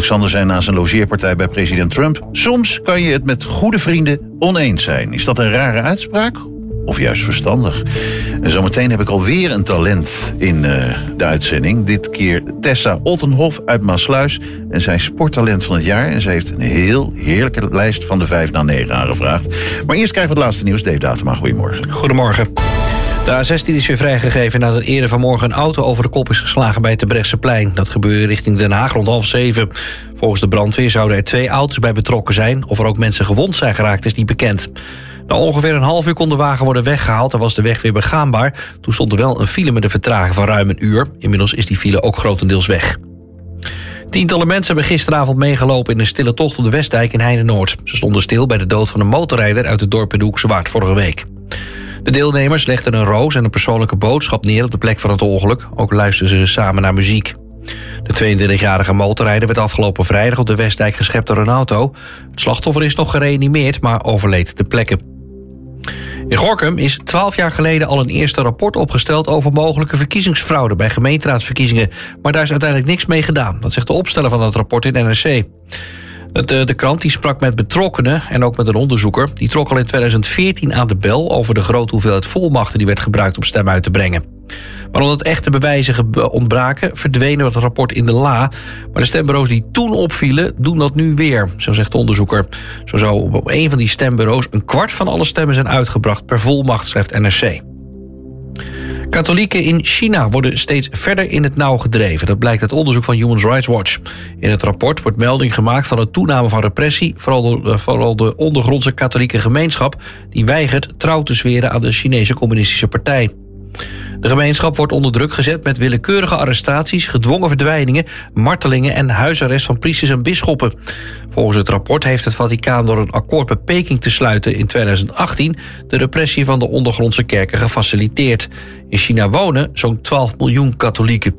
Willem-Alexander zei na zijn logeerpartij bij president Trump: soms kan je het met goede vrienden oneens zijn. Is dat een rare uitspraak? Of juist verstandig? En zometeen heb ik alweer een talent in de uitzending. Dit keer Tessa Ottenhoff uit Maassluis. En zij is sporttalent van het jaar. En ze heeft een heel heerlijke lijst van de 5 naar 9 aangevraagd. Maar eerst krijgen we het laatste nieuws. Dave Datema, goedemorgen. Goedemorgen. De A16 is weer vrijgegeven nadat eerder vanmorgen een auto over de kop is geslagen bij het Terbrechtseplein. Dat gebeurde richting Den Haag rond 6:30. Volgens de brandweer zouden er 2 auto's bij betrokken zijn. Of er ook mensen gewond zijn geraakt is niet bekend. Na ongeveer een half uur kon de wagen worden weggehaald en was de weg weer begaanbaar. Toen stond er wel een file met een vertraging van ruim een uur. Inmiddels is die file ook grotendeels weg. Tientallen mensen hebben gisteravond meegelopen in een stille tocht op de Westdijk in Heine-Noord. Ze stonden stil bij de dood van een motorrijder uit het dorp in de Hoekse Waard vorige week. De deelnemers legden een roos en een persoonlijke boodschap neer op de plek van het ongeluk. Ook luisterden ze samen naar muziek. De 22-jarige motorrijder werd afgelopen vrijdag op de Westdijk geschept door een auto. Het slachtoffer is nog gereanimeerd, maar overleed ter plekke. In Gorinchem is 12 jaar geleden al een eerste rapport opgesteld over mogelijke verkiezingsfraude bij gemeenteraadsverkiezingen. Maar daar is uiteindelijk niks mee gedaan. Dat zegt de opsteller van het rapport in NRC. De krant die sprak met betrokkenen en ook met een onderzoeker. Die trok al in 2014 aan de bel over de grote hoeveelheid volmachten die werd gebruikt om stemmen uit te brengen. Maar omdat echte bewijzen ontbraken, verdwenen het rapport in de la. Maar de stembureaus die toen opvielen, doen dat nu weer, zo zegt de onderzoeker. Zo zou op een van die stembureaus 1/4 van alle stemmen zijn uitgebracht per volmacht, schrijft NRC. Katholieken in China worden steeds verder in het nauw gedreven. Dat blijkt uit onderzoek van Human Rights Watch. In het rapport wordt melding gemaakt van een toename van repressie, vooral de ondergrondse katholieke gemeenschap, die weigert trouw te zweren aan de Chinese Communistische Partij. De gemeenschap wordt onder druk gezet met willekeurige arrestaties, gedwongen verdwijningen, martelingen en huisarrest van priesters en bisschoppen. Volgens het rapport heeft het Vaticaan door een akkoord met Peking te sluiten in 2018 de repressie van de ondergrondse kerken gefaciliteerd. In China wonen zo'n 12 miljoen katholieken.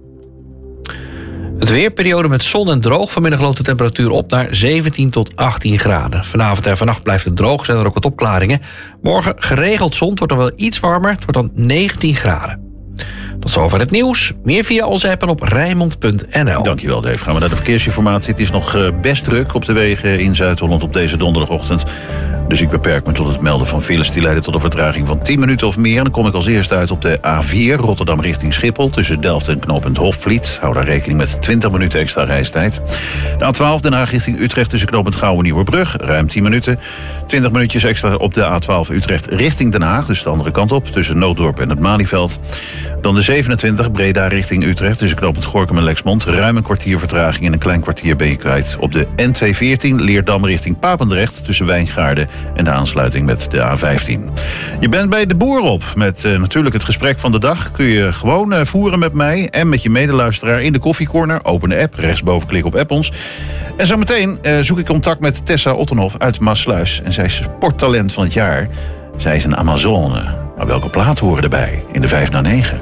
Het weerperiode met zon en droog. Vanmiddag loopt de temperatuur op naar 17 tot 18 graden. Vanavond en vannacht blijft het droog, zijn er ook wat opklaringen. Morgen geregeld zon, het wordt dan wel iets warmer. Het wordt dan 19 graden. Tot zover het nieuws. Meer via onze app en op Rijnmond.nl. Dankjewel, Dave. Gaan we naar de verkeersinformatie. Het is nog best druk op de wegen in Zuid-Holland op deze donderdagochtend. Dus ik beperk me tot het melden van files die leiden tot een vertraging van 10 minuten of meer. En dan kom ik als eerste uit op de A4 Rotterdam richting Schiphol. Tussen Delft en knooppunt Hofvliet. Hou daar rekening met 20 minuten extra reistijd. De A12 Den Haag richting Utrecht tussen knooppunt Gouwen Nieuwerbrug. Ruim 10 minuten. 20 minuutjes extra op de A12 Utrecht richting Den Haag. Dus de andere kant op tussen Nooddorp en het Malieveld. Dan de 27 Breda richting Utrecht tussen knooppunt Gorinchem en Lexmond. Ruim een kwartier vertraging en een klein kwartier ben je kwijt. Op de N214 Leerdam richting Papendrecht tussen Wijngaarden en de aansluiting met de A15. Je bent bij de Boer op met natuurlijk het gesprek van de dag. Kun je gewoon voeren met mij en met je medeluisteraar in de koffiecorner. Open de app, rechtsboven klik op app ons. En zometeen zoek ik contact met Tessa Ottenhoff uit Maassluis. En zij is sporttalent van het jaar. Zij is een Amazone. Maar welke platen horen erbij in de 5 naar 9?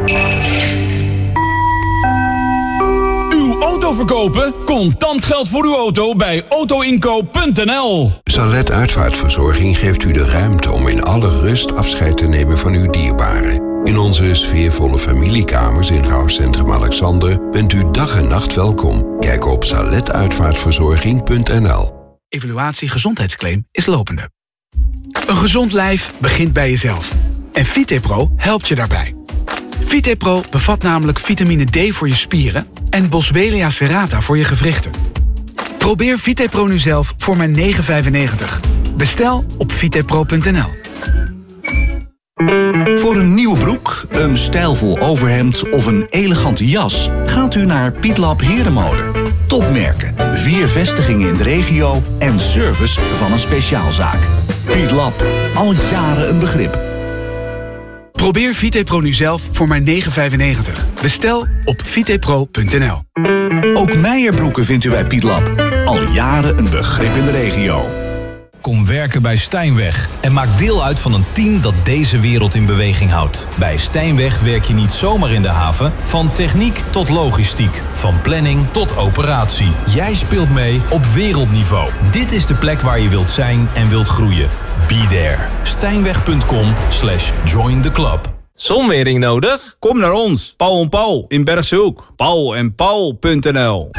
Auto verkopen? Contant geld voor uw auto bij autoinkoop.nl. Salet Uitvaartverzorging geeft u de ruimte om in alle rust afscheid te nemen van uw dierbaren. In onze sfeervolle familiekamers in rouwcentrum Alexander bent u dag en nacht welkom. Kijk op saletuitvaartverzorging.nl. Evaluatie gezondheidsclaim is lopende. Een gezond lijf begint bij jezelf. En VitePro helpt je daarbij. VitePro bevat namelijk vitamine D voor je spieren en Boswellia serrata voor je gewrichten. Probeer VitePro nu zelf voor maar €9,95. Bestel op vitepro.nl. Voor een nieuwe broek, een stijlvol overhemd of een elegante jas gaat u naar Pietlab Herenmode. Topmerken, 4 vestigingen in de regio en service van een speciaalzaak. Pietlab, al jaren een begrip. Probeer VitePro nu zelf voor maar €9,95. Bestel op vitepro.nl. Ook Meijerbroeken vindt u bij Pietlab. Al jaren een begrip in de regio. Kom werken bij Stijnweg en maak deel uit van een team dat deze wereld in beweging houdt. Bij Stijnweg werk je niet zomaar in de haven, van techniek tot logistiek, van planning tot operatie. Jij speelt mee op wereldniveau. Dit is de plek waar je wilt zijn en wilt groeien. Be there. Stijnweg.com/join the club. Zonwering nodig? Kom naar ons, Paul en Paul in Bergshoek. Paulenpaul.nl.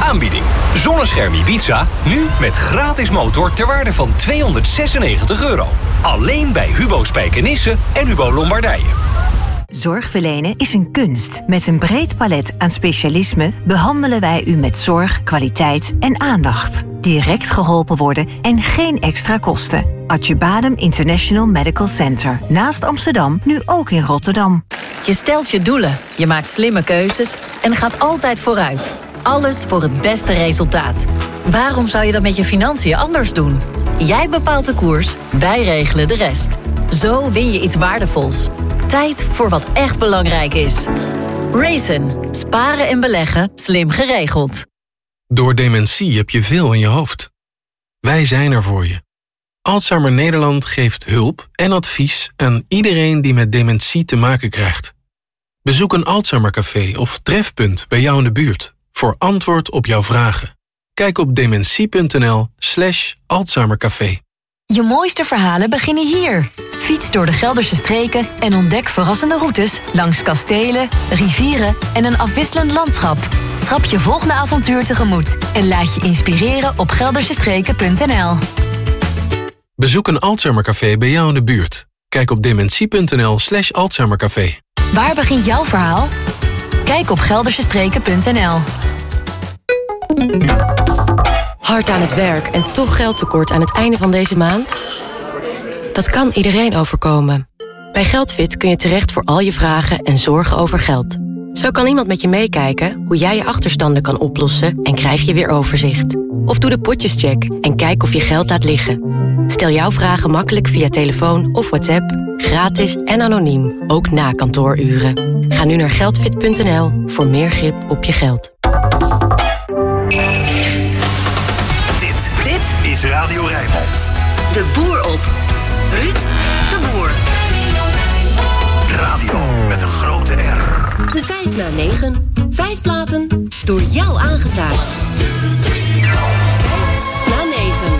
Aanbieding. Zonnescherm Ibiza, nu met gratis motor ter waarde van €296. Alleen bij Hubo Spijkenisse en Hubo Lombardije. Zorg verlenen is een kunst. Met een breed palet aan specialismen behandelen wij u met zorg, kwaliteit en aandacht. Direct geholpen worden en geen extra kosten. Adjebadem International Medical Center. Naast Amsterdam, nu ook in Rotterdam. Je stelt je doelen, je maakt slimme keuzes en gaat altijd vooruit. Alles voor het beste resultaat. Waarom zou je dat met je financiën anders doen? Jij bepaalt de koers, wij regelen de rest. Zo win je iets waardevols. Tijd voor wat echt belangrijk is. Raisin. Sparen en beleggen. Slim geregeld. Door dementie heb je veel in je hoofd. Wij zijn er voor je. Alzheimer Nederland geeft hulp en advies aan iedereen die met dementie te maken krijgt. Bezoek een Alzheimercafé of trefpunt bij jou in de buurt voor antwoord op jouw vragen. Kijk op dementie.nl/Alzheimercafé. Je mooiste verhalen beginnen hier. Fiets door de Gelderse streken en ontdek verrassende routes langs kastelen, rivieren en een afwisselend landschap. Trap je volgende avontuur tegemoet en laat je inspireren op geldersestreken.nl. Bezoek een Alzheimercafé bij jou in de buurt. Kijk op dementie.nl/Alzheimercafé. Waar begint jouw verhaal? Kijk op geldersestreken.nl. Hard aan het werk en toch geldtekort aan het einde van deze maand? Dat kan iedereen overkomen. Bij Geldfit kun je terecht voor al je vragen en zorgen over geld. Zo kan iemand met je meekijken hoe jij je achterstanden kan oplossen en krijg je weer overzicht. Of doe de potjescheck en kijk of je geld laat liggen. Stel jouw vragen makkelijk via telefoon of WhatsApp, gratis en anoniem, ook na kantooruren. Ga nu naar geldfit.nl voor meer grip op je geld. Dit is Radio Rijnmond. De boer op. Ruud de Boer. Radio met een grote R. De 5 na 9. 5 platen door jou aangevraagd. 5 na 9.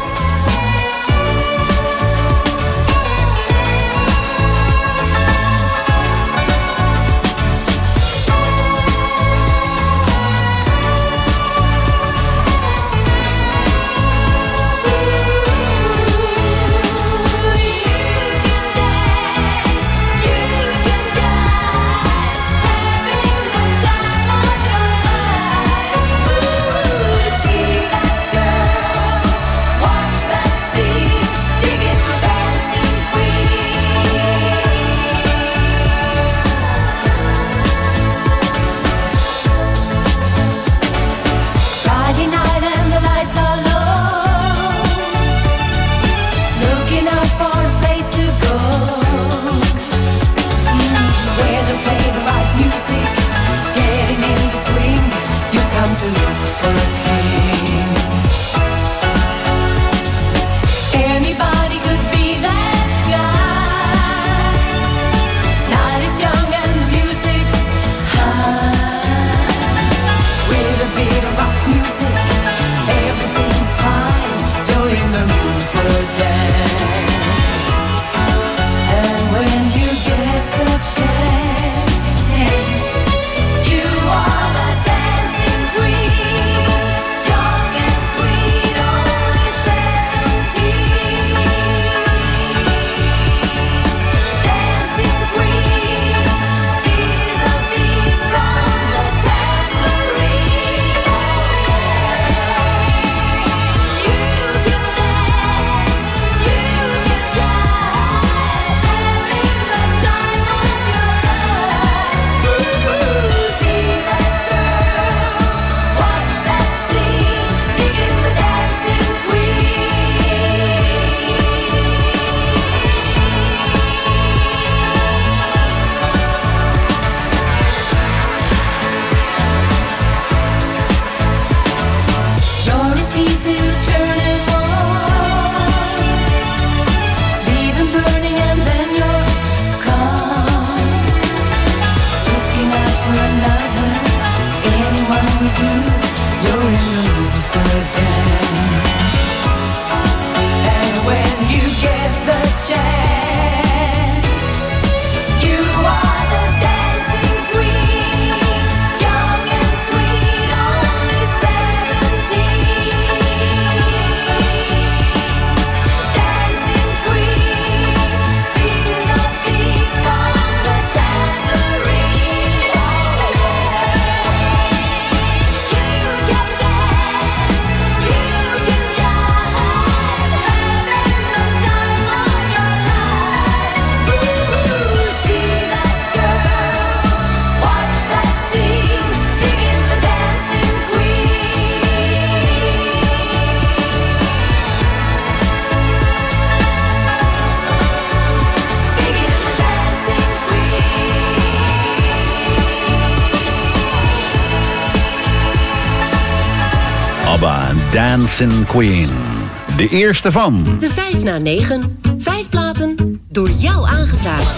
Dancing Queen. De eerste van... De 5 na 9. 5 platen door jou aangevraagd.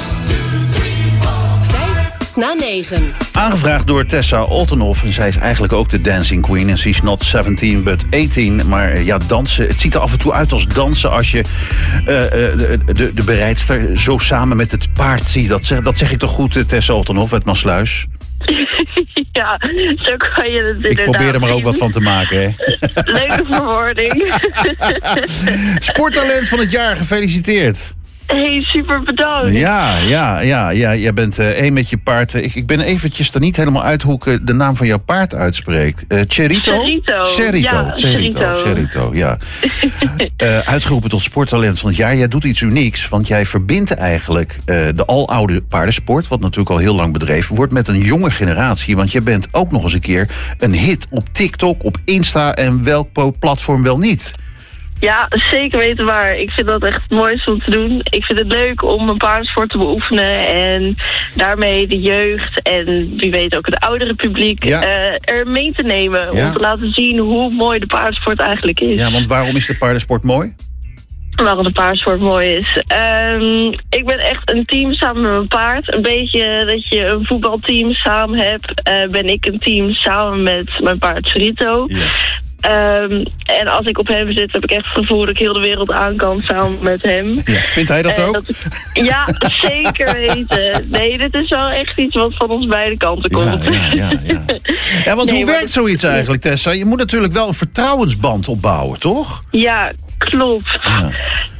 5 na 9. Aangevraagd door Tessa Altenhoff. En zij is eigenlijk ook de Dancing Queen. En she's not 17, but 18. Maar ja, dansen. Het ziet er af en toe uit als dansen als je de berijdster zo samen met het paard ziet. Dat zeg ik toch goed, Tessa Altenhoff uit Maassluis? Ja, zo kan je het inderdaad. Ik probeer er maar ook wat van te maken, hè? Leuke verwoording. Sporttalent van het jaar, gefeliciteerd. Hey, super bedankt. Ja, jij bent één met je paard. Ik ben eventjes er niet helemaal uit hoe ik de naam van jouw paard uitspreek. Cerrito? Cerrito, ja. Uitgeroepen tot sporttalent van het jaar. Jij doet iets unieks, want jij verbindt eigenlijk de aloude paardensport, wat natuurlijk al heel lang bedreven wordt, met een jonge generatie. Want je bent ook nog eens een keer een hit op TikTok, op Insta en welk platform wel niet. Ja, zeker weten waar. Ik vind dat echt het mooiste om te doen. Ik vind het leuk om een paardensport te beoefenen en daarmee de jeugd en wie weet ook het oudere publiek er mee te nemen. Om te laten zien hoe mooi de paardensport eigenlijk is. Ja, want waarom is de paardensport mooi? Waarom de paardensport mooi is. Ik ben echt een team samen met mijn paard. Een beetje dat je een voetbalteam samen hebt, ben ik een team samen met mijn paard Cerrito. Ja. En als ik op hem zit, heb ik echt het gevoel dat ik heel de wereld aan kan samen met hem. Ja, vindt hij dat ook? Ja, zeker weten. Nee, dit is wel echt iets wat van ons beide kanten komt. Ja, want hoe werkt zoiets eigenlijk, Tessa? Je moet natuurlijk wel een vertrouwensband opbouwen, toch? Ja, klopt. Ja.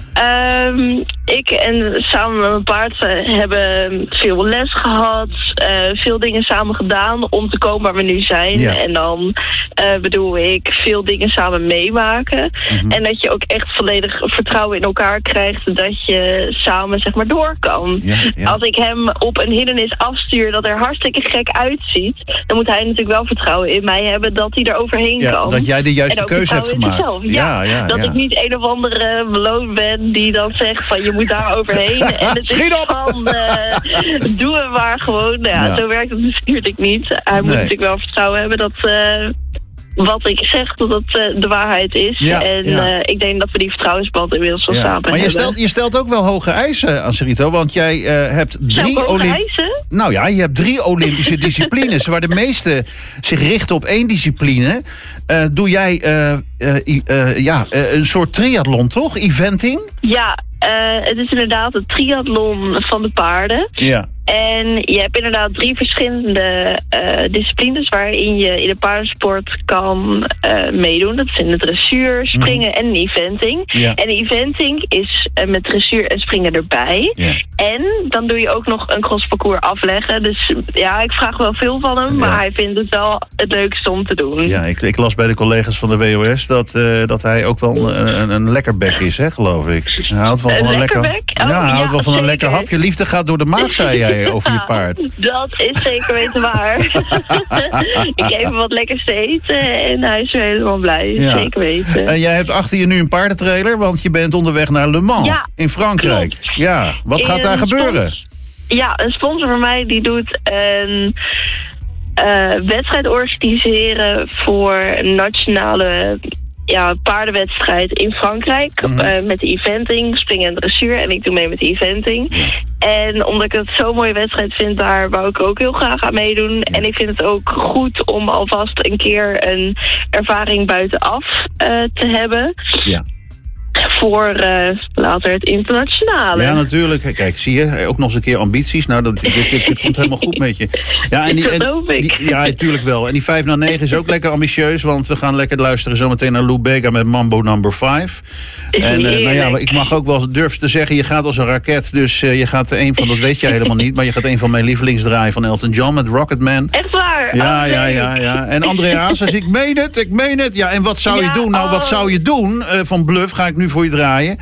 Ik en samen met mijn paard hebben veel les gehad, veel dingen samen gedaan om te komen waar we nu zijn. Ja. En dan bedoel ik veel dingen samen meemaken. Mm-hmm. En dat je ook echt volledig vertrouwen in elkaar krijgt dat je samen zeg maar door kan. Ja, ja. Als ik hem op een hindernis afstuur dat er hartstikke gek uitziet, dan moet hij natuurlijk wel vertrouwen in mij hebben dat hij er overheen kan. Dat jij de juiste keuze hebt gemaakt. Dat ik niet een of andere beloon ben die dan zegt van je moet daar overheen. En het Schiet is van doe het maar gewoon. Zo werkt het natuurlijk niet. Hij moet natuurlijk wel vertrouwen hebben dat wat ik zeg, dat het de waarheid is. Ja, en ik denk dat we die vertrouwensband inmiddels wel samen hebben. Maar je stelt ook wel hoge eisen aan Cerrito, want jij hebt 3 eisen? Nou ja, je hebt 3 Olympische disciplines, waar de meeste zich richten op 1 discipline. Doe jij een soort triathlon, toch? Eventing? Ja, het is inderdaad een triathlon van de paarden. Ja. En je hebt inderdaad 3 verschillende disciplines waarin je in de paardensport kan meedoen. Dat zijn de dressuur, springen en eventing. Ja. En de eventing is met dressuur en springen erbij. Ja. En dan doe je ook nog een crossparcours afleggen. Dus ja, ik vraag wel veel van hem, maar hij vindt het wel het leukste om te doen. Ja, ik las bij de collega's van de WOS dat hij ook wel een lekkerbek is, hè, geloof ik. Hij houdt wel van een lekker houdt wel van een lekker hapje. Liefde gaat door de maag, zei jij over je paard. Dat is zeker weten waar. Ik geef hem wat lekkers te eten en hij is weer helemaal blij. Ja. Zeker weten. En jij hebt achter je nu een paardentrailer, want je bent onderweg naar Le Mans in Frankrijk. Klopt. Ja, wat gaat daar gebeuren? Een sponsor van mij die doet een wedstrijd organiseren voor nationale paardenwedstrijd in Frankrijk. Mm-hmm. Met de eventing, springen en dressuur. En ik doe mee met de eventing. Ja. En omdat ik het zo'n mooie wedstrijd vind, daar wou ik ook heel graag aan meedoen. Ja. En ik vind het ook goed om alvast een keer een ervaring buitenaf te hebben. Ja. Voor later het internationale. Ja, natuurlijk. Kijk, zie je, ook nog eens een keer ambities. Nou, dit komt helemaal goed met je. Ja, ja, natuurlijk wel. En die 5 na 9 is ook lekker ambitieus, want we gaan lekker luisteren zometeen naar Lou Bega met Mambo Number 5. En ik mag ook wel durven te zeggen, je gaat als een raket. Dus je gaat dat weet jij helemaal niet, maar je gaat een van mijn lievelingsdraaien van Elton John met Rocketman. Echt waar? Ja. En Andrea zegt, ik meen het. Ja, en wat zou je doen? Nou, wat zou je doen? Van Bluff ga ik nu voor je draaien.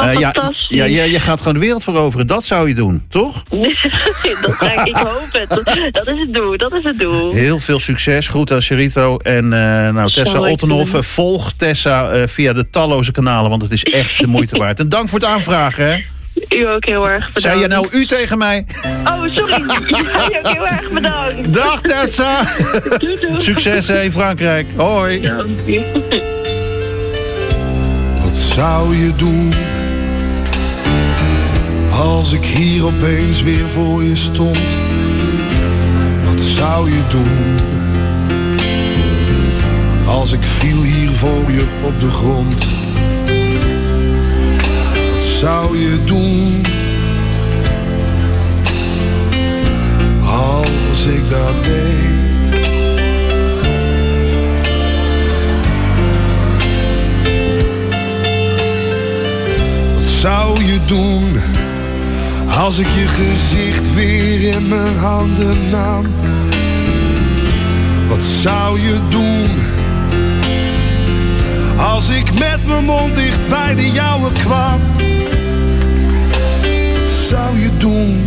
Je gaat gewoon de wereld veroveren. Dat zou je doen, toch? Ik hoop het. Dat is het doel. Heel veel succes. Groet aan Cerrito. En Tessa Altenhoff. Volg Tessa via de talloze kanalen, want het is echt de moeite waard. En dank voor het aanvragen, hè? U ook heel erg bedankt. Zei je nou u tegen mij? Oh, sorry. U ook heel erg bedankt. Dag Tessa. Doei. Succes in Frankrijk. Hoi. Ja. zou je doen als ik hier opeens weer voor je stond? Wat zou je doen als ik viel hier voor je op de grond? Wat zou je doen als ik dat deed? Wat zou je doen als ik je gezicht weer in mijn handen nam? Wat zou je doen als ik met mijn mond dicht bij de jouwe kwam? Wat zou je doen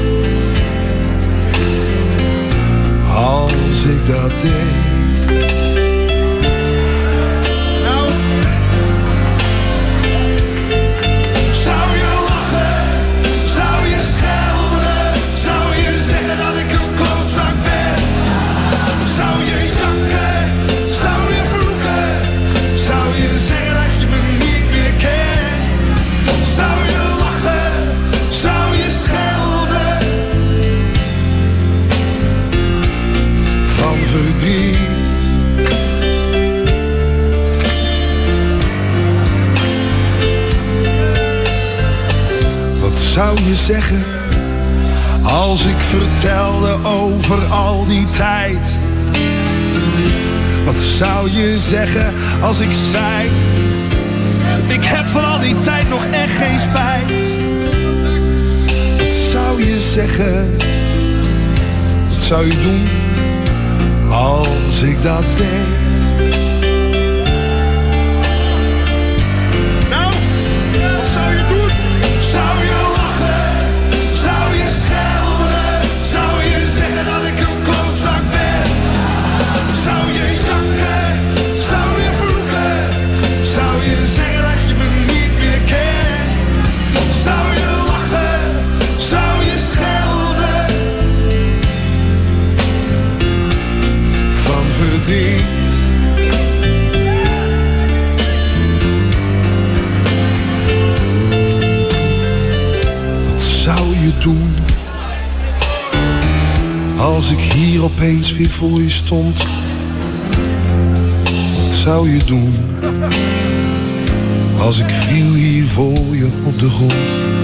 als ik dat deed? Nou, zou je lachen, zou je schelden, zou je zeggen dat ik een klootzak ben? Zou je janken, zou je vloeken, zou je zeggen dat je me niet meer kent? Zou je lachen, zou je schelden van verdriet? Wat zou je zeggen als ik vertelde over al die tijd? Wat zou je zeggen als ik zei, ik heb van al die tijd nog echt geen spijt? Wat zou je zeggen, wat zou je doen als ik dat deed? Nou, wat zou je doen? Zou je lachen, zou je schelden, zou je zeggen dat ik een klootzak ben? Zou je janken, zou je vloeken, zou je zeggen dat je me niet meer kent? Zou je lachen, zou je schelden van verdriet? Wat zou je doen als ik hier opeens weer voor je stond? Wat zou je doen als ik viel hier voor je op de grond?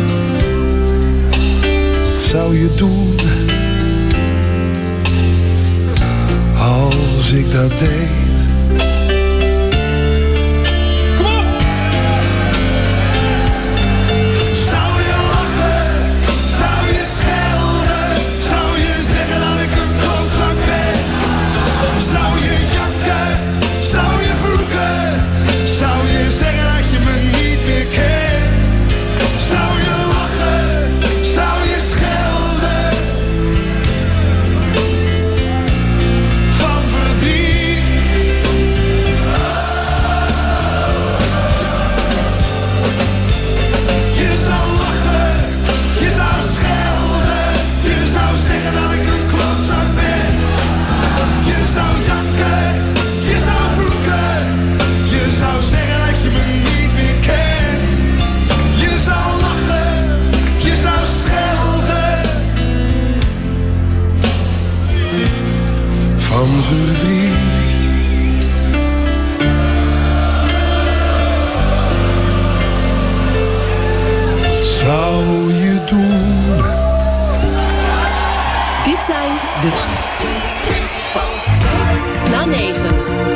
Wat zou je doen als ik dat deed? Kom op! Zou je lachen, zou je schelden, zou je zeggen dat ik een klootzak ben? Zou je janken, zou je vloeken, zou je zeggen dat je me niet meer kent? Zou je lachen, zou je schelden van verdriet? Je zou lachen, je zou schelden, je zou zeggen dat ik een klootzak ben. Je zou janken, je zou vloeken, je zou zeggen dat je me niet meer kent. Je zou lachen, je zou schelden van verdriet. Wat zou je doen? Dit zijn de 5 na 9.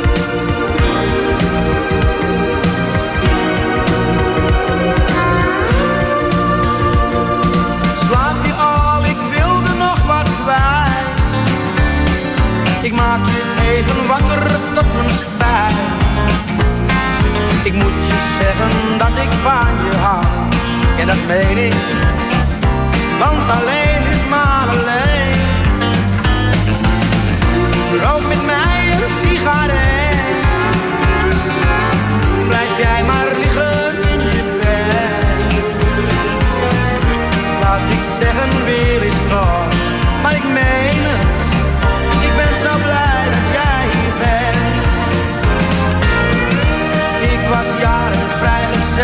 Slaap je al, ik wilde nog wat kwijt. Ik maak je even wakker tot mijn spijt. Ik moet je zeggen dat ik van je hou. En dat meen ik, want alleen is maar alleen. Rook met mij een sigaret. Blijf jij maar liggen in je bed. Laat ik zeggen weer eens kort, maar ik meen het. Ik ben zo blij dat jij hier bent. Ik was jaren vrijgezel.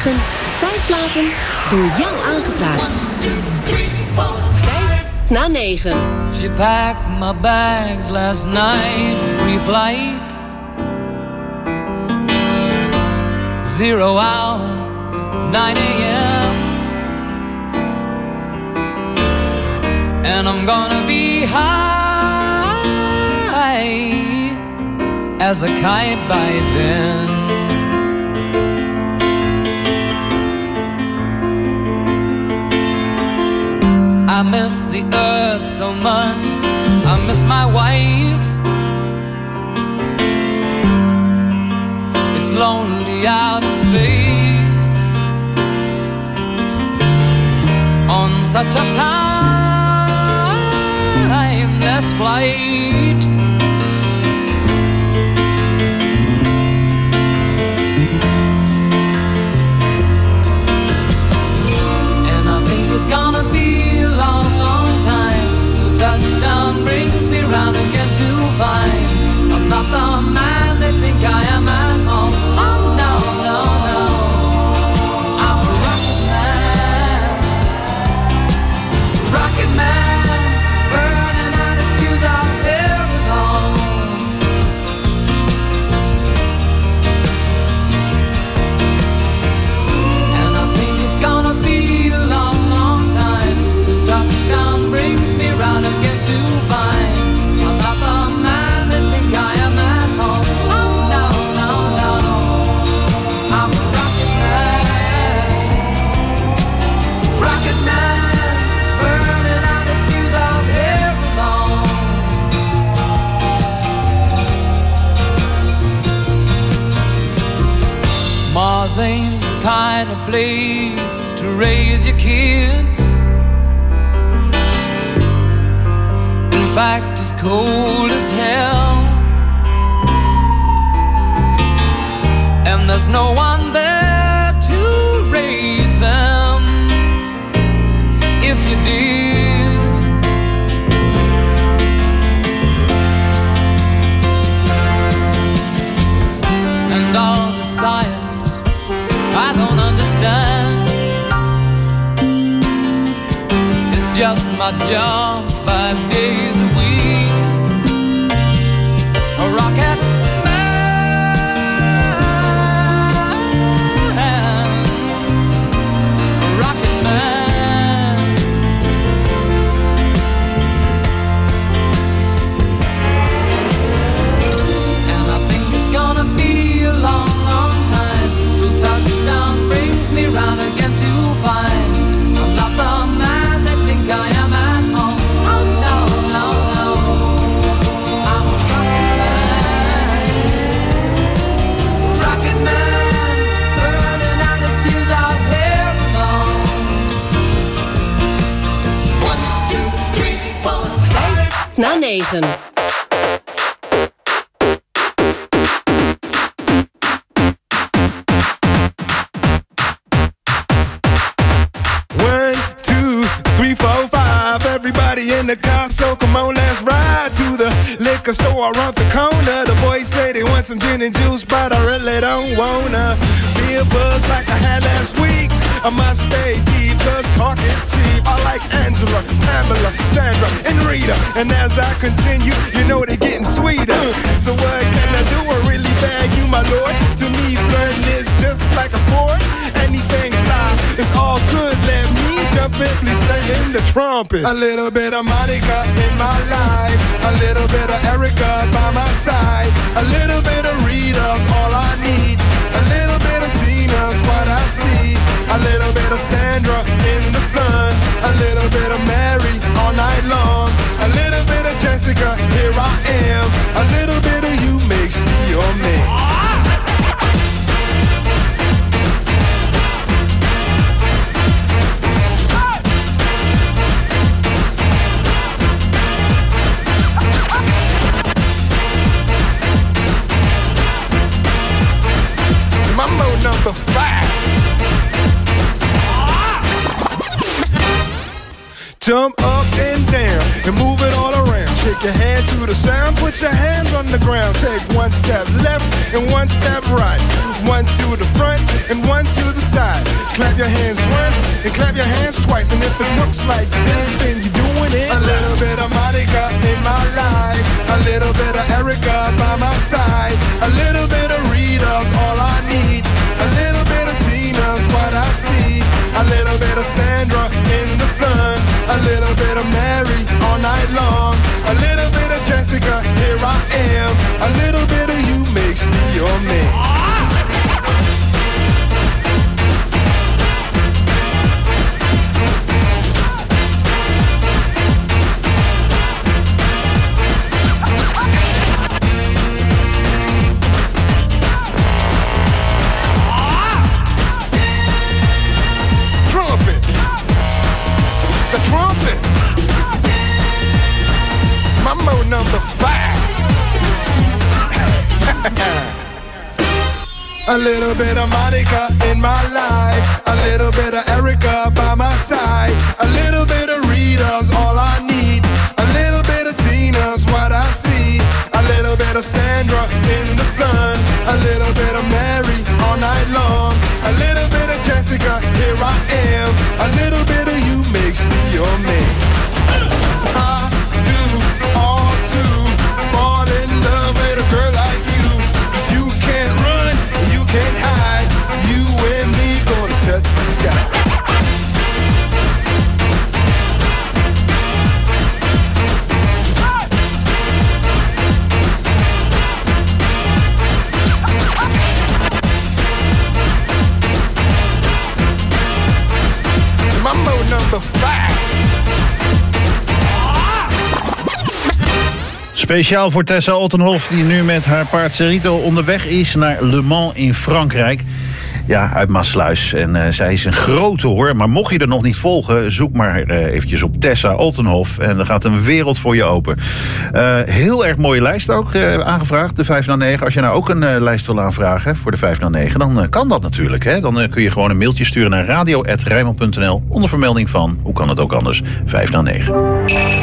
9. 5 platen door jou aangevraagd. 5 na 9. She packed my bags last night, pre-flight. 0 hour, 9 a.m. And I'm gonna be high as a kite by then. I miss the earth so much, I miss my wife. It's lonely out in space on such a timeless flight. And I think it's gonna be a long, long time till touchdown brings me round again to find I'm not the man they think I am at home. Oh no, no, no, I'm a rocket man, rocket man, burning out his fuse out there alone. And I think it's gonna be a long, long time till touchdown brings me round again to find I'm not the man they think I am at home. Oh no, no, no, I'm a rocket man, burning out his fuse out here alone. Mars ain't the kind of place to raise your kids. In fact, it's cold as hell, and there's no one there to raise them if you did. And all the science I don't understand, it's just my job 5 days a week. A rocket man, a rocket man. And I think it's gonna be a long, long time till touchdown brings me round again to find I'm not the man they think I am at home. Oh no, no, no, I'm a rocket man, burning out his fuse out here alone. 1, 2, 3, 4, 5 na 9. In the car, so come on, let's ride to the liquor store around the corner. The boys say they want some gin and juice, but I really don't wanna be a buzz like I had last week. I must stay deep, cause talk is cheap. I like Angela, Pamela, Sandra, and Rita. And as I continue, you know they're getting sweeter. So what can I do? I really bag you, my lord. To me, flirting is just like a sport. Anything fly, it's all good. Let me jump in, please sing in the trumpet. A little bit of Monica in my life, a little bit of Erica by my side, a little bit of Rita's all I need, a little bit of Tina's what I see, a little bit of Sandra in the sun, a little bit of Mary all night long, a little bit of Jessica, here I am, a little bit of you makes me your man. Mambo number 5. Jump up and down and move it all around. Shake your hand to the sound, put your hands on the ground. Take one step left and one step right. One to the front and one to the side. Clap your hands once and clap your hands twice. And if it looks like this, then you're doing it. A little bit of Monica in my life. A little bit of Erica by my side. A little bit of Rita's all I need. A little bit of Tina's what I see. A little bit of Sandra in the sun. A little bit of Mary all night long. A little bit of Jessica, here I am. A little bit of you makes me your man. Mambo number 5. A little bit of Monica in my life. A little bit of Erica by my side. A little bit of Rita's all I need. A little bit of Tina's what I see. A little bit of Sandra in the sun. A little bit of Mary all night long. A little bit of Jessica, here I am. A little bit of you makes me your man. I do all to fall in love with a girl like you. 'Cause you can't run, you can't hide. You and me gonna touch the sky. Mambo number 5. Speciaal voor Tessa Altenhoff, die nu met haar paard Cerrito onderweg is naar Le Mans in Frankrijk. Ja, uit Maassluis. En zij is een grote hoor. Maar mocht je er nog niet volgen, zoek maar eventjes op Tessa Altenhoff. En dan gaat een wereld voor je open. Heel erg mooie lijst ook aangevraagd, de 5 naar 9. Als je nou ook een lijst wil aanvragen voor de 5 naar 9, dan kan dat natuurlijk. Hè? Dan kun je gewoon een mailtje sturen naar radio@rijnmond.nl onder vermelding van, hoe kan het ook anders, 5 naar 9.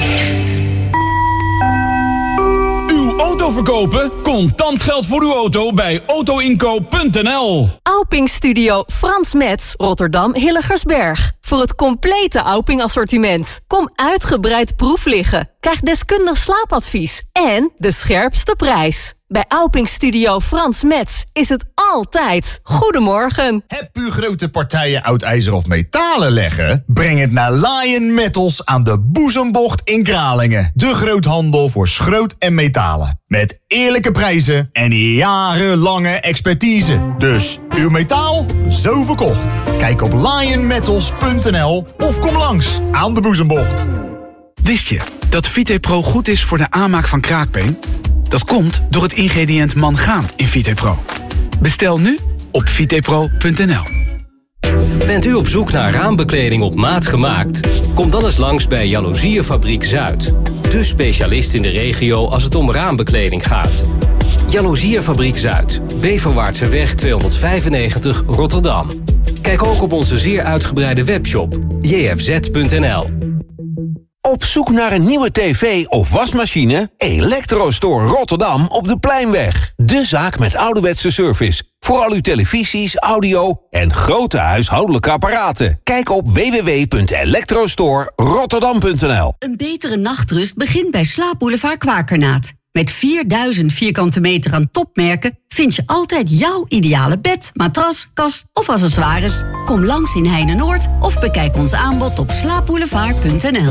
Auto verkopen? Contant geld voor uw auto bij autoinkoop.nl. Auping Studio Frans Metz, Rotterdam Hillegersberg. Voor het complete Auping assortiment. Kom uitgebreid proef liggen. Krijg deskundig slaapadvies en de scherpste prijs. Bij Auping Studio Frans Metz is het altijd goedemorgen. Heb u grote partijen oud ijzer of metalen leggen? Breng het naar Lion Metals aan de Boezembocht in Kralingen. De groothandel voor schroot en metalen. Met eerlijke prijzen en jarenlange expertise. Dus uw metaal, zo verkocht. Kijk op lionmetals.nl of kom langs aan de Boezembocht. Wist je dat VitePro goed is voor de aanmaak van kraakbeen? Dat komt door het ingrediënt mangaan in VitePro. Bestel nu op vitepro.nl. Bent u op zoek naar raambekleding op maat gemaakt? Kom dan eens langs bij Jaloeziefabriek Zuid. De specialist in de regio als het om raambekleding gaat. Jaloeziefabriek Zuid, Beverwaartseweg 295 Rotterdam. Kijk ook op onze zeer uitgebreide webshop jfz.nl. Op zoek naar een nieuwe tv of wasmachine? Electrostore Rotterdam op de Pleinweg. De zaak met ouderwetse service. Voor al uw televisies, audio en grote huishoudelijke apparaten. Kijk op www.electrostorerotterdam.nl. Een betere nachtrust begint bij Slaapboulevard Kwakernaat. Met 4000 vierkante meter aan topmerken vind je altijd jouw ideale bed, matras, kast of accessoires. Kom langs in Heine-Noord of bekijk ons aanbod op slaapboulevard.nl.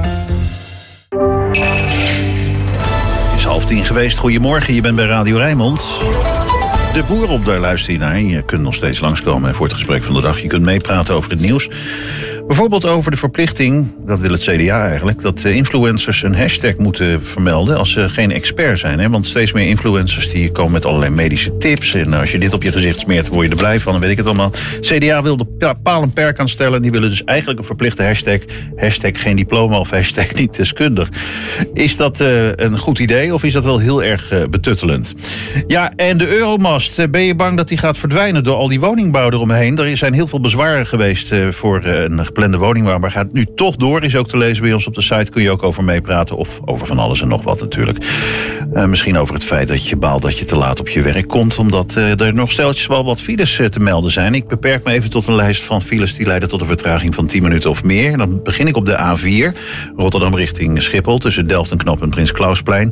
Het is 9:30 geweest. Goedemorgen, je bent bij Radio Rijnmond. De boer op, daar luister je naar. Je kunt nog steeds langskomen voor het gesprek van de dag. Je kunt meepraten over het nieuws. Bijvoorbeeld over de verplichting, dat wil het CDA eigenlijk, dat influencers een hashtag moeten vermelden als ze geen expert zijn. Hè? Want steeds meer influencers die komen met allerlei medische tips. En als je dit op je gezicht smeert, word je er blij van. Dan weet ik het allemaal. CDA wil de paal en perk aan stellen. Die willen dus eigenlijk een verplichte hashtag. Hashtag geen diploma of hashtag niet deskundig. Is dat een goed idee of is dat wel heel erg betuttelend? Ja, en de Euromast. Ben je bang dat die gaat verdwijnen door al die woningbouw eromheen? Er zijn heel veel bezwaren geweest voor een geplande woningbouw gaat nu toch door. Is ook te lezen bij ons op de site. Kun je ook over meepraten. Of over van alles en nog wat natuurlijk. Misschien over het feit dat je baalt dat je te laat op je werk komt. Omdat er nog steltjes wel wat files te melden zijn. Ik beperk me even tot een lijst van files die leiden tot een vertraging van 10 minuten of meer. En dan begin ik op de A4. Rotterdam richting Schiphol. Tussen Delft en knooppunt Prins Klausplein.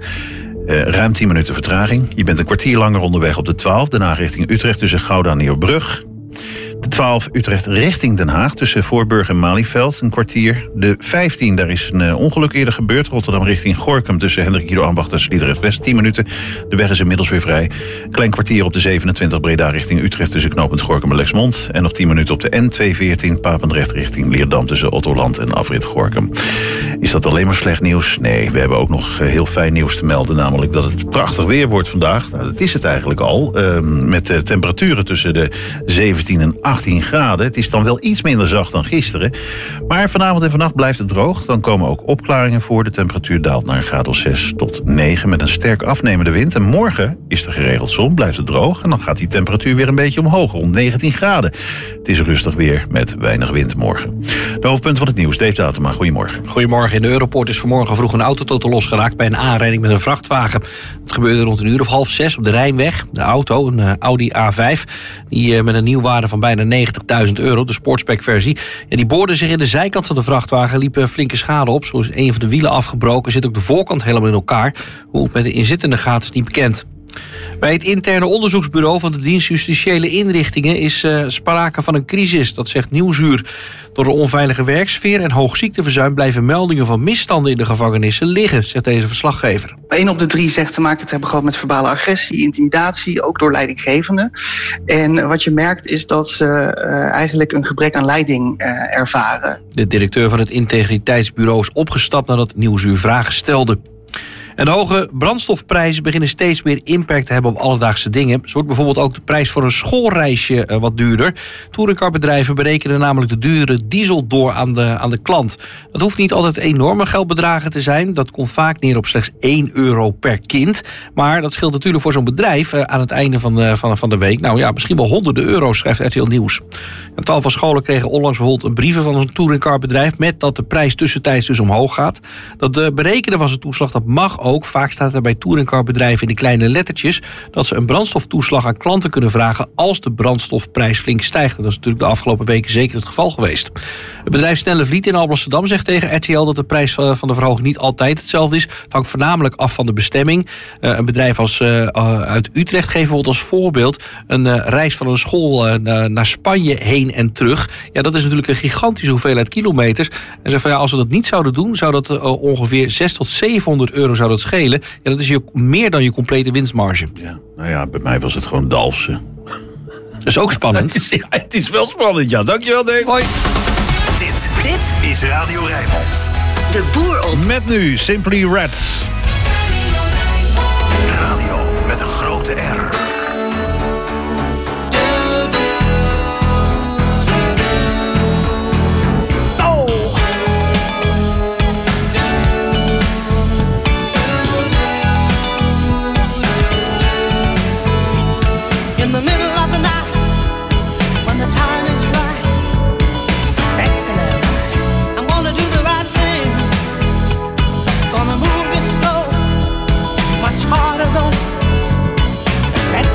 Ruim 10 minuten vertraging. Je bent een kwartier langer onderweg op de 12. Daarna richting Utrecht tussen Gouda en Nieuwebrug. De 12 Utrecht richting Den Haag tussen Voorburg en Malieveld, een kwartier. De 15, daar is een ongeluk eerder gebeurd. Rotterdam richting Gorinchem tussen Hendrik Ido Ambacht en Sliedrecht West, 10 minuten. De weg is inmiddels weer vrij. Klein kwartier op de 27 Breda richting Utrecht tussen knooppunt Gorinchem en Lexmond. En nog 10 minuten op de N214 Papendrecht richting Leerdam tussen Ottoland en afrit Gorinchem. Is dat alleen maar slecht nieuws? Nee, we hebben ook nog heel fijn nieuws te melden. Namelijk dat het prachtig weer wordt vandaag. Nou, dat is het eigenlijk al. Met temperaturen tussen de 17 en 18 graden. Het is dan wel iets minder zacht dan gisteren. Maar vanavond en vannacht blijft het droog. Dan komen ook opklaringen voor. De temperatuur daalt naar een graad of 6 tot 9 met een sterk afnemende wind. En morgen is er geregeld zon, blijft het droog. En dan gaat die temperatuur weer een beetje omhoog, rond 19 graden. Het is rustig weer met weinig wind morgen. De hoofdpunt van het nieuws, Dave Datema. Goedemorgen. Goedemorgen. In de Europoort is vanmorgen vroeg een auto tot losgeraakt bij een aanrijding met een vrachtwagen. Het gebeurde rond 5:30 op de Rijnweg. De auto, een Audi A5, die met een nieuwwaarde van bijna €90.000, de sportspec-versie. En die boorde zich in de zijkant van de vrachtwagen, liep flinke schade op. Zo is een van de wielen afgebroken, zit ook de voorkant helemaal in elkaar. Hoe het met de inzittende gaat is niet bekend. Bij het interne onderzoeksbureau van de dienst Justitiële Inrichtingen is sprake van een crisis, dat zegt Nieuwsuur. Door de onveilige werksfeer en hoog ziekteverzuim blijven meldingen van misstanden in de gevangenissen liggen, zegt deze verslaggever. 1 op de 3 zegt te maken te hebben gehad met verbale agressie, intimidatie, ook door leidinggevenden. En wat je merkt is dat ze eigenlijk een gebrek aan leiding ervaren. De directeur van het integriteitsbureau is opgestapt nadat Nieuwsuur vragen stelde. En de hoge brandstofprijzen beginnen steeds meer impact te hebben op alledaagse dingen. Zo wordt bijvoorbeeld ook de prijs voor een schoolreisje wat duurder. Touringcarbedrijven berekenen namelijk de duurdere diesel door aan de klant. Dat hoeft niet altijd enorme geldbedragen te zijn. Dat komt vaak neer op slechts €1 per kind. Maar dat scheelt natuurlijk voor zo'n bedrijf aan het einde van de week. Nou ja, misschien wel honderden euro's, schrijft RTL Nieuws. Een tal van scholen kregen onlangs bijvoorbeeld een brieven van een touringcarbedrijf met dat de prijs tussentijds dus omhoog gaat. Dat berekenen van zijn toeslag, dat mag ook. Vaak staat er bij touringcarbedrijven in de kleine lettertjes dat ze een brandstoftoeslag aan klanten kunnen vragen als de brandstofprijs flink stijgt. En dat is natuurlijk de afgelopen weken zeker het geval geweest. Het bedrijf Snellevliet in Alblasserdam zegt tegen RTL dat de prijs van de verhoging niet altijd hetzelfde is. Het hangt voornamelijk af van de bestemming. Een bedrijf uit Utrecht geeft bijvoorbeeld als voorbeeld een reis van een school naar Spanje heen en terug. Ja, dat is natuurlijk een gigantische hoeveelheid kilometers. En zegt van ja, als we dat niet zouden doen, zou dat ongeveer €600 tot €700 zou dat schelen. Ja, dat is meer dan je complete winstmarge. Ja, nou ja, bij mij was het gewoon Dalfsen. Dat is ook spannend. Het is wel spannend, ja. Dankjewel, Dave. Hoi. Dit is Radio Rijnmond. De boer op. Met nu Simply Red. Radio met een grote R. Harder though,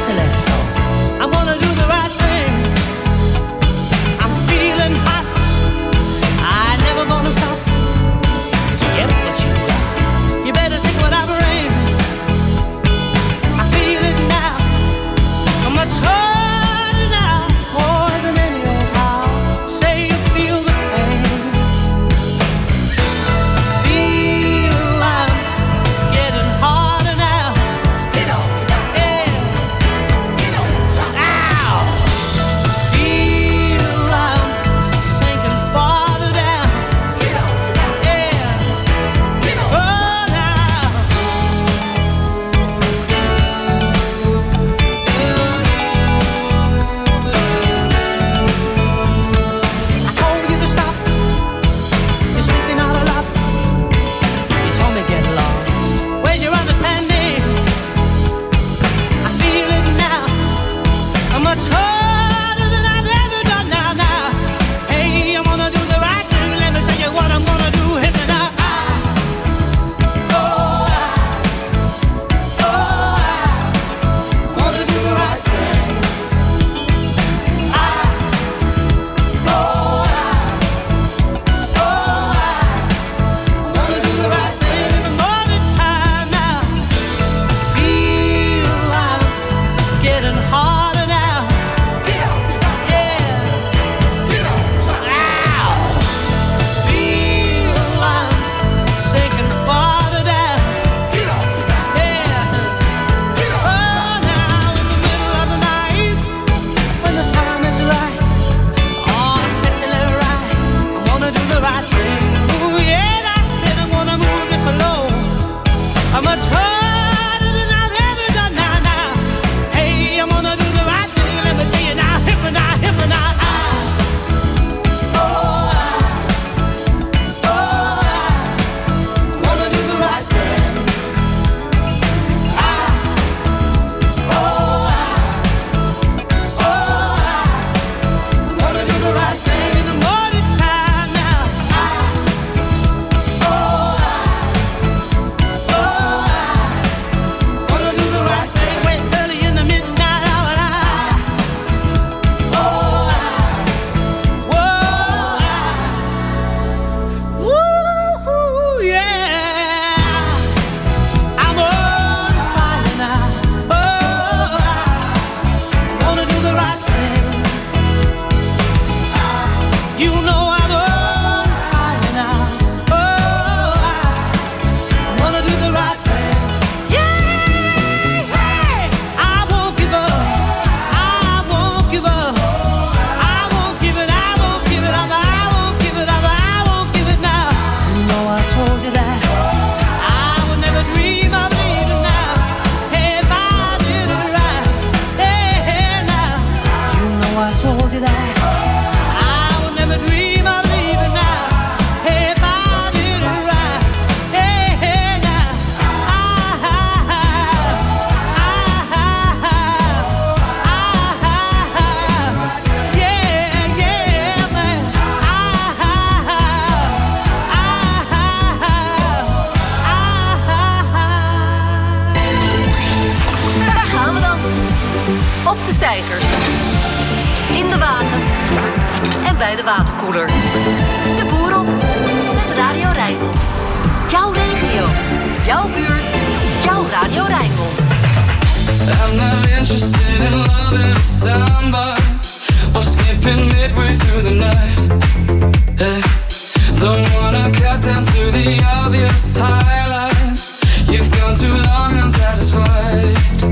Op de steigers. In de wagen. En bij de waterkoeler. De boer op. Met Radio Rijnmond. Jouw regio. Jouw buurt. Jouw Radio Rijnmond. I'm not interested in loving somebody or skipping midway through the night. Hey, don't wanna cut down to the obvious highlights. You've gone too long unsatisfied.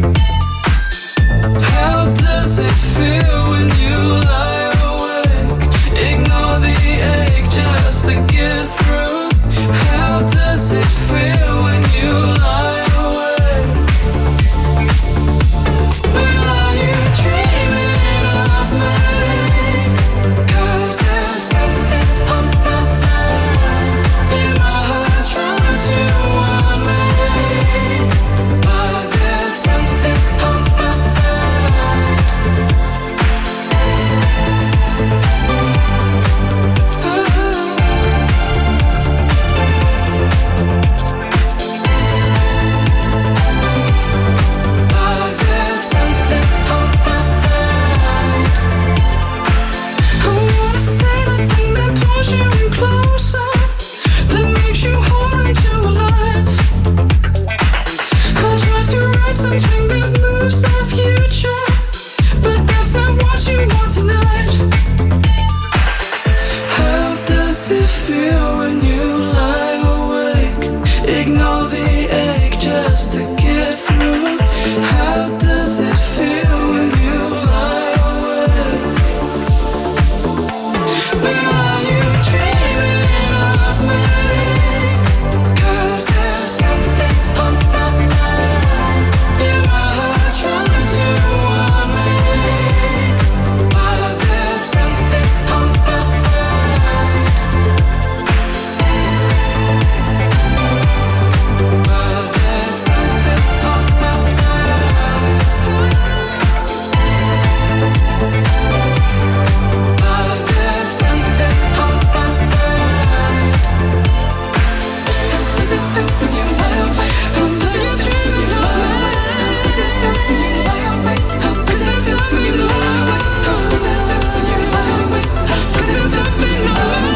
How does it feel when you lie awake? Ignore the ache just to get through. How does it feel when you lie awake? Well, are you dreaming of me? 'Cause there's something on my mind. In my heart trying to warn me. But there's something on my mind. But there's something on my mind. I wanna say the thing that pulls you in closer, that makes you hold to alive. I try to write something that moves the future, but that's not what you want tonight. How does it feel when you lie awake? Ignore the ache just to get through. How does it feel when you lie awake? Well, are you dreaming of me? 'Cause there's something on my mind. In my heart trying to warn me. But there's something on my mind. But there's something on my mind. But there's something on my mind. Is it that when you lie awake? Is it you dreaming of me? Is it that when you lie awake? Is it that when you lie awake? Is it that when you lie awake? Is it something of me?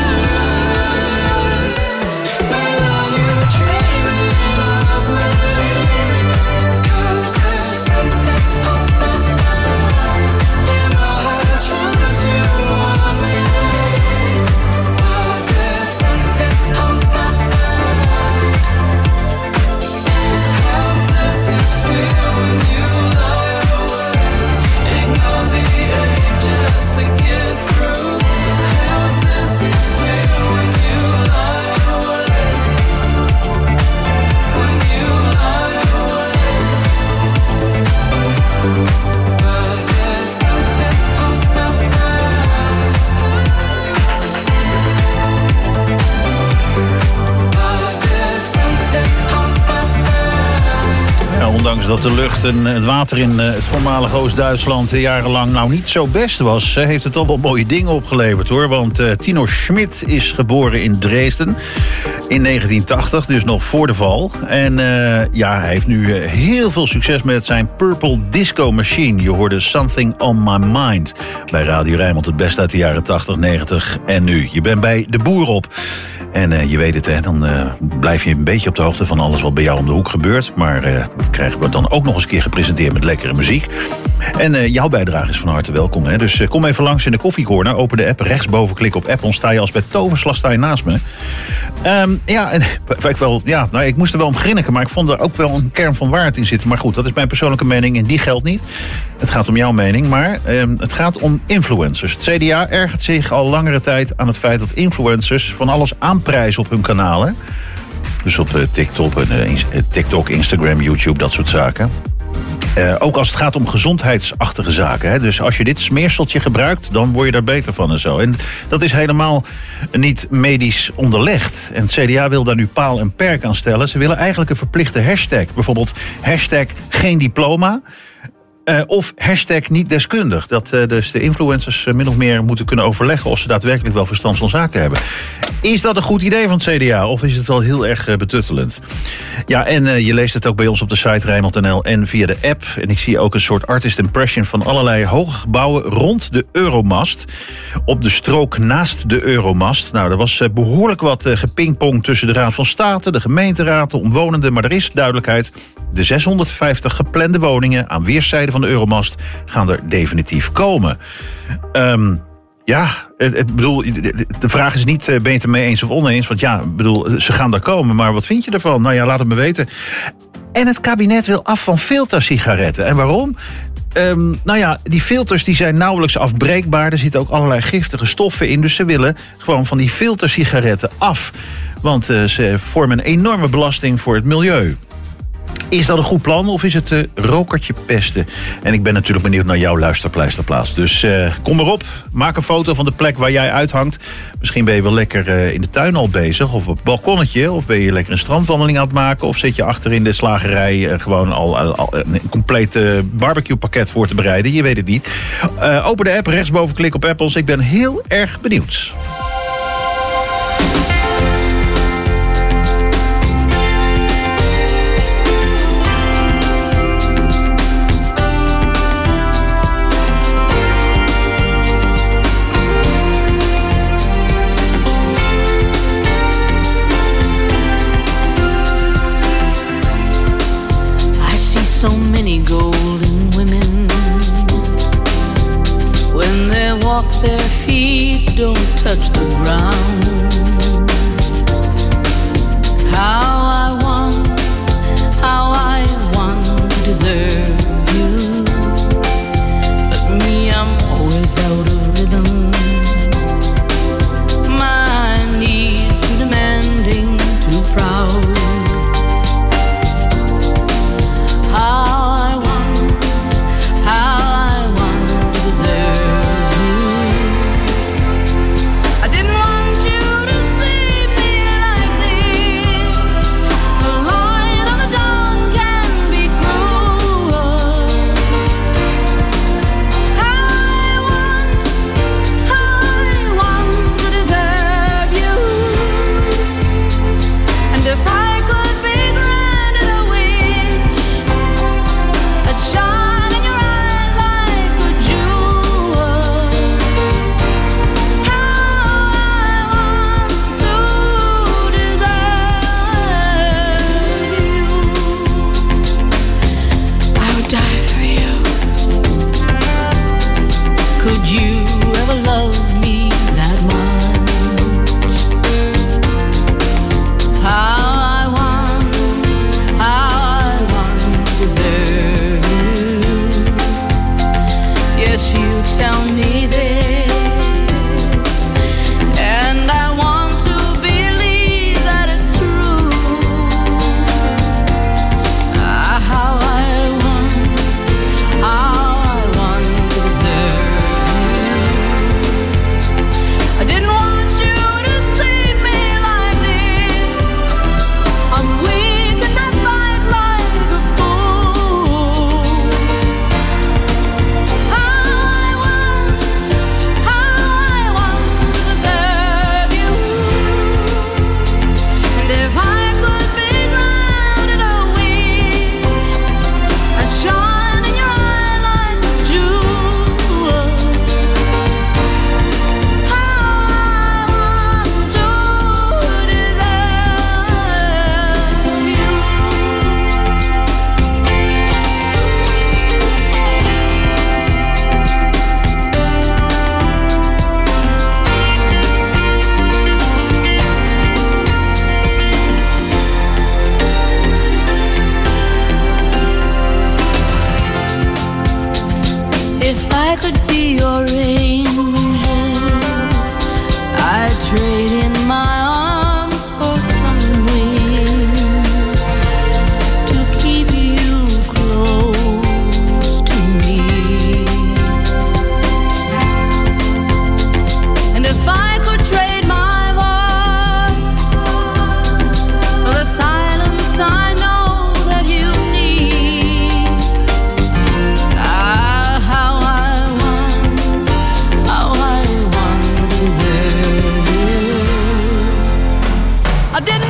Well, are you dreaming of me? 'Cause there's something on my mind. In my heart trying to warn me. But there's something on my mind. How does it feel when you lie awake? Ignore the ache just to get through. How does it feel when you lie awake? When you lie awake. But there's something on my mind. But there's something on my mind. Ja, ondanks dat de lucht en het water in het voormalige Oost-Duitsland jarenlang nou niet zo best was, heeft het toch wel mooie dingen opgeleverd, hoor. Want Tino Schmid is geboren in Dresden in 1980, dus nog voor de val. En ja, hij heeft nu heel veel succes met zijn Purple Disco Machine. Je hoorde Something on My Mind bij Radio Rijnmond, het beste uit de jaren 80, 90 en nu. Je bent bij De Boer op. En je weet het, hè, dan blijf je een beetje op de hoogte van alles wat bij jou om de hoek gebeurt. Maar dat krijgen we dan ook nog eens een keer gepresenteerd met lekkere muziek. En jouw bijdrage is van harte welkom. Hè? Dus kom even langs in de koffiecorner. Open de app, rechtsboven klik op app. Dan sta je als bij toverslag sta je naast me. Ik moest er wel om grinniken, maar ik vond er ook wel een kern van waarheid in zitten. Maar goed, dat is mijn persoonlijke mening en die geldt niet. Het gaat om jouw mening, maar het gaat om influencers. Het CDA ergert zich al langere tijd aan het feit dat influencers van alles aanprijzen op hun kanalen. Dus op TikTok, Instagram, YouTube, dat soort zaken. Ook als het gaat om gezondheidsachtige zaken. Hè? Dus als je dit smeerseltje gebruikt, dan word je daar beter van en zo. En dat is helemaal niet medisch onderlegd. En het CDA wil daar nu paal en perk aan stellen. Ze willen eigenlijk een verplichte hashtag. Bijvoorbeeld hashtag geen diploma. Of hashtag niet deskundig. Dat dus de influencers min of meer moeten kunnen overleggen of ze daadwerkelijk wel verstand van zaken hebben. Is dat een goed idee van het CDA of is het wel heel erg betuttelend? Ja, en je leest het ook bij ons op de site Rijnmond.nl en via de app. En ik zie ook een soort artist impression van allerlei hoge gebouwen rond de Euromast. Op de strook naast de Euromast. Nou, er was behoorlijk wat gepingpong tussen de Raad van State, de gemeenteraad, de omwonenden. Maar er is duidelijkheid. De 650 geplande woningen aan weerszijden van de Euromast gaan er definitief komen. De vraag is niet, ben je het ermee eens of oneens? Want ze gaan daar komen, maar wat vind je ervan? Nou ja, laat het me weten. En het kabinet wil af van filtersigaretten. En waarom? Die filters die zijn nauwelijks afbreekbaar. Er zitten ook allerlei giftige stoffen in. Dus ze willen gewoon van die filtersigaretten af. Want ze vormen een enorme belasting voor het milieu. Is dat een goed plan of is het rokertje pesten? En ik ben natuurlijk benieuwd naar jouw luisterpleisterplaats. Dus kom erop, maak een foto van de plek waar jij uithangt. Misschien ben je wel lekker in de tuin al bezig of op het balkonnetje. Of ben je lekker een strandwandeling aan het maken. Of zit je achter in de slagerij gewoon al een compleet barbecuepakket voor te bereiden. Je weet het niet. Open de app, rechtsboven klik op Apples. Ik ben heel erg benieuwd. So many golden women. When they walk, their feet don't touch the ground. How I want to deserve you. But me, I'm always out of rhythm. My needs too demanding, too proud. How I want to deserve you. I didn't want you to see me like this. The light of the dawn can be cruel. How I want to deserve you. And if I could be granted a wish, a shine in your eye like a jewel. How I want to deserve you. I would die for you. Could you ever love me that much? How I want to deserve you. Yes, you tell me this, and I want to believe that it's true. How I want to deserve you. I didn't want you to see me like this. I'm weak and I fight like a fool. How I want to deserve you. And if I could be granted a wish, I'd shine in your eye like a jewel. How I want to deserve you.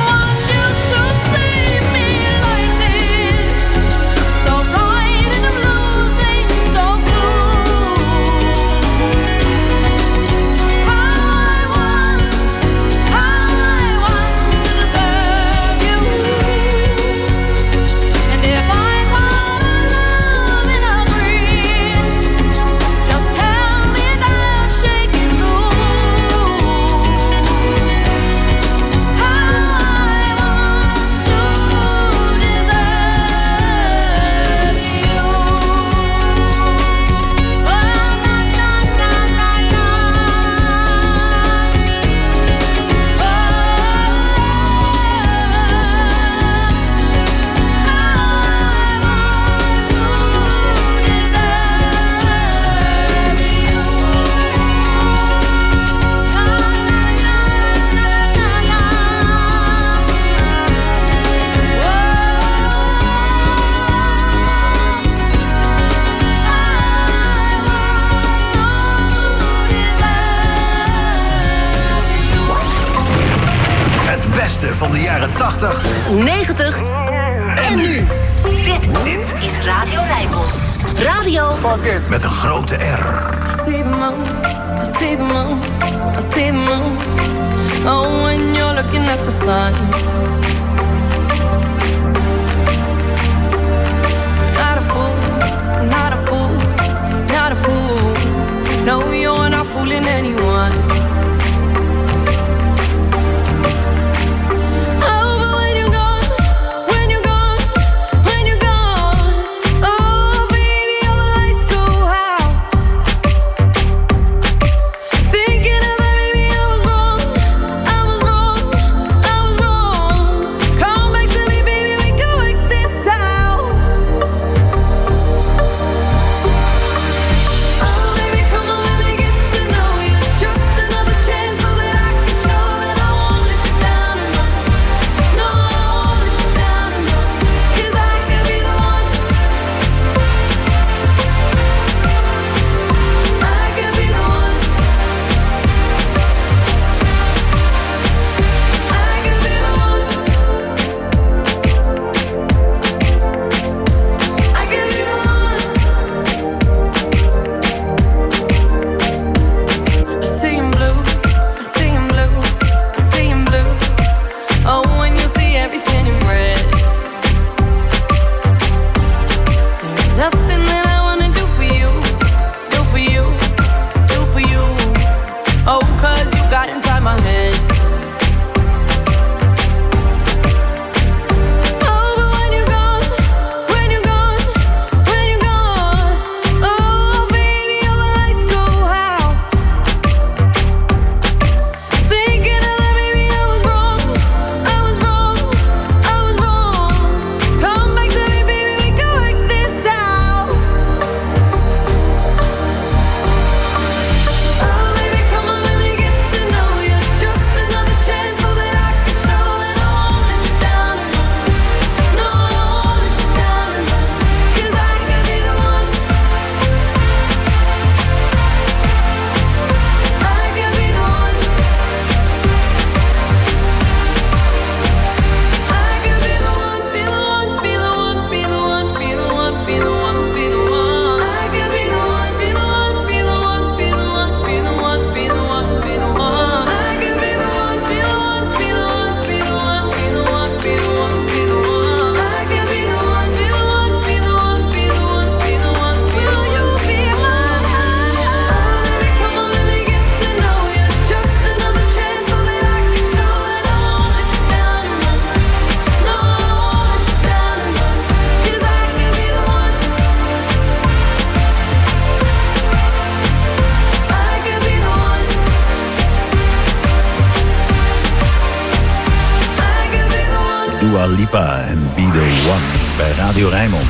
van de jaren 80, 90 en nu. Dit is Radio Rijnmond. Radio met een grote R. I see the moon, I see the moon, I see the moon. Oh, when you're looking at the sun. Not a fool, not a fool, not a fool. No, you're not fooling anyone. Dua Lipa en Be The One bij Radio Rijnmond.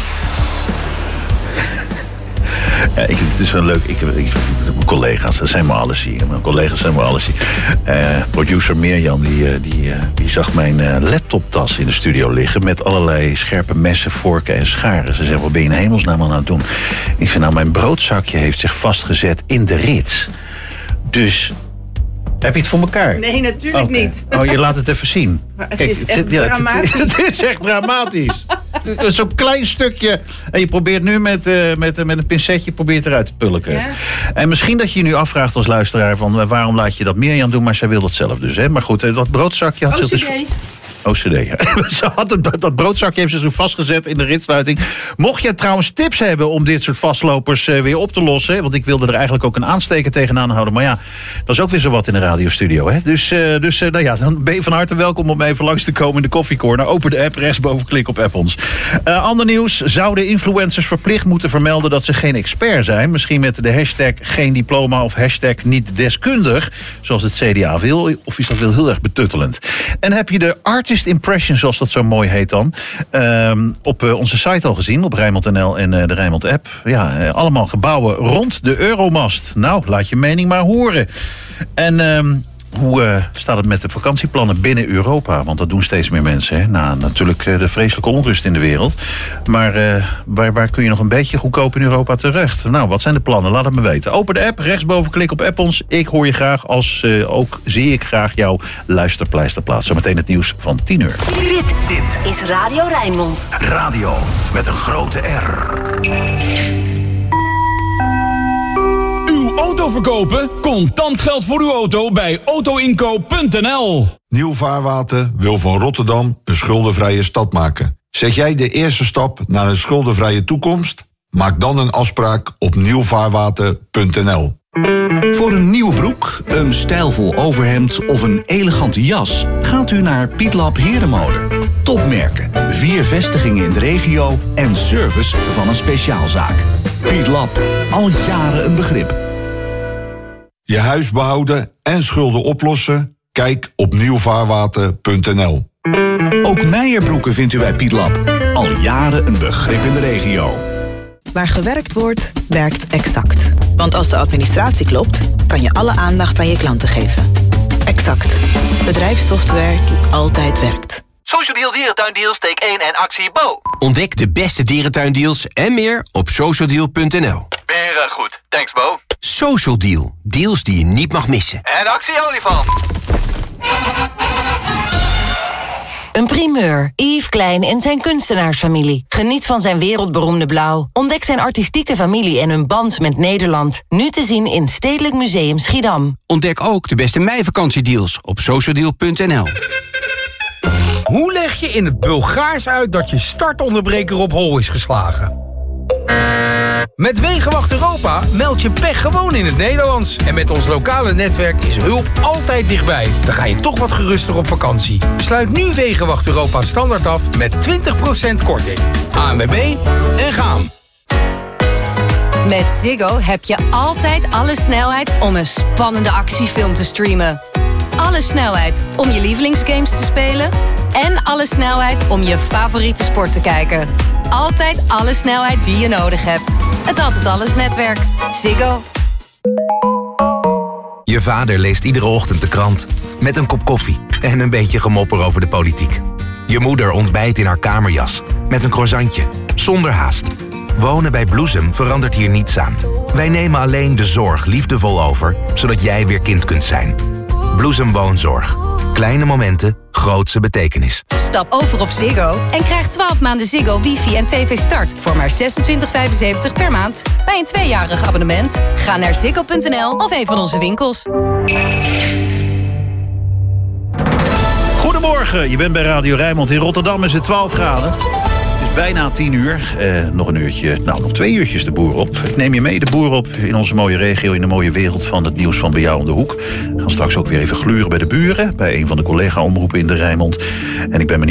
Ja, het is wel leuk. Mijn collega's, dat zijn maar alles hier. Mijn collega's zijn maar alles hier. Producer Mirjam, die zag mijn laptoptas in de studio liggen met allerlei scherpe messen, vorken en scharen. Ze zei, wat ben je in hemelsnaam aan het doen? Ik zei, nou, mijn broodzakje heeft zich vastgezet in de rits. Dus Heb je het voor elkaar? Nee, natuurlijk niet. Oh, je laat het even zien. Maar het is echt dramatisch. Het is echt dramatisch. Het is zo'n klein stukje. En je probeert nu met een pincetje eruit te pulken. Ja. En misschien dat je je nu afvraagt als luisteraar van waarom laat je dat Mirjam doen, maar zij wil dat zelf dus. Hè? Maar goed, dat broodzakje had ze dus... OCD. Ze had dat broodzakje heeft ze zo vastgezet in de ritsluiting. Mocht je trouwens tips hebben om dit soort vastlopers weer op te lossen, want ik wilde er eigenlijk ook een aansteker tegenaan houden, maar ja, dat is ook weer zo wat in de radiostudio. Hè? Dus nou ja, dan ben je van harte welkom om even langs te komen in de koffiecorner. Open de app, rechtsboven klik op app ons. Ander nieuws, zouden influencers verplicht moeten vermelden dat ze geen expert zijn? Misschien met de hashtag geen diploma of hashtag niet deskundig, zoals het CDA wil, of is dat wel heel erg betuttelend? En heb je de artist impression, zoals dat zo mooi heet dan, op onze site al gezien, op Rijnmond.nl en de Rijnmond app. Ja, allemaal gebouwen rond de Euromast. Nou, laat je mening maar horen. En hoe staat het met de vakantieplannen binnen Europa? Want dat doen steeds meer mensen. Hè? Na natuurlijk de vreselijke onrust in de wereld. Maar waar kun je nog een beetje goedkoop in Europa terecht? Nou, wat zijn de plannen? Laat het me weten. Open de app, rechtsboven klik op app ons. Ik hoor je graag, ook zie ik graag jouw luisterpleisterplaats. Zometeen het nieuws van 10 uur. Dit is Radio Rijnmond. Radio met een grote R. Auto verkopen? Contant geld voor uw auto bij autoinkoop.nl. Nieuw Vaarwater wil van Rotterdam een schuldenvrije stad maken. Zet jij de eerste stap naar een schuldenvrije toekomst? Maak dan een afspraak op nieuwvaarwater.nl. Voor een nieuwe broek, een stijlvol overhemd of een elegante jas gaat u naar Pietlab Herenmode. Topmerken, 4 vestigingen in de regio en service van een speciaalzaak. Pietlab, al jaren een begrip. Je huis behouden en schulden oplossen? Kijk op nieuwvaarwater.nl. Ook Meijerbroeken vindt u bij Pietlab. Al jaren een begrip in de regio. Waar gewerkt wordt, werkt Exact. Want als de administratie klopt, kan je alle aandacht aan je klanten geven. Exact. Bedrijfssoftware die altijd werkt. Social Deal Dierentuindeals, take 1 en actie Bo. Ontdek de beste dierentuindeals en meer op socialdeal.nl. Weer goed. Thanks, Bo. Social Deal. Deals die je niet mag missen. En actie olifant. Een primeur. Yves Klein en zijn kunstenaarsfamilie. Geniet van zijn wereldberoemde blauw. Ontdek zijn artistieke familie en hun band met Nederland. Nu te zien in Stedelijk Museum Schiedam. Ontdek ook de beste meivakantiedeals op socialdeal.nl. Hoe leg je in het Bulgaars uit dat je startonderbreker op hol is geslagen? Met Wegenwacht Europa meld je pech gewoon in het Nederlands. En met ons lokale netwerk is hulp altijd dichtbij. Dan ga je toch wat geruster op vakantie. Sluit nu Wegenwacht Europa standaard af met 20% korting. ANWB en gaan. Met Ziggo heb je altijd alle snelheid om een spannende actiefilm te streamen. Alle snelheid om je lievelingsgames te spelen. En alle snelheid om je favoriete sport te kijken. Altijd alle snelheid die je nodig hebt. Het Altijd Alles netwerk. Ziggo. Je vader leest iedere ochtend de krant. Met een kop koffie en een beetje gemopper over de politiek. Je moeder ontbijt in haar kamerjas. Met een croissantje. Zonder haast. Wonen bij Bloesem verandert hier niets aan. Wij nemen alleen de zorg liefdevol over, zodat jij weer kind kunt zijn. Bloesem Woonzorg. Kleine momenten, grootse betekenis. Stap over op Ziggo en krijg 12 maanden Ziggo, wifi en tv start voor maar €26,75 per maand. Bij een 2-jarig abonnement. Ga naar ziggo.nl of een van onze winkels. Goedemorgen, je bent bij Radio Rijnmond. In Rotterdam is het 12 graden. Het is bijna 10 uur. Nog een uurtje, nog 2 uurtjes de boer op. Ik neem je mee de boer op in onze mooie regio, in de mooie wereld van het nieuws van bij jou om de hoek. We gaan straks ook weer even gluren bij de buren, bij een van de collega-omroepen in de Rijnmond. En ik ben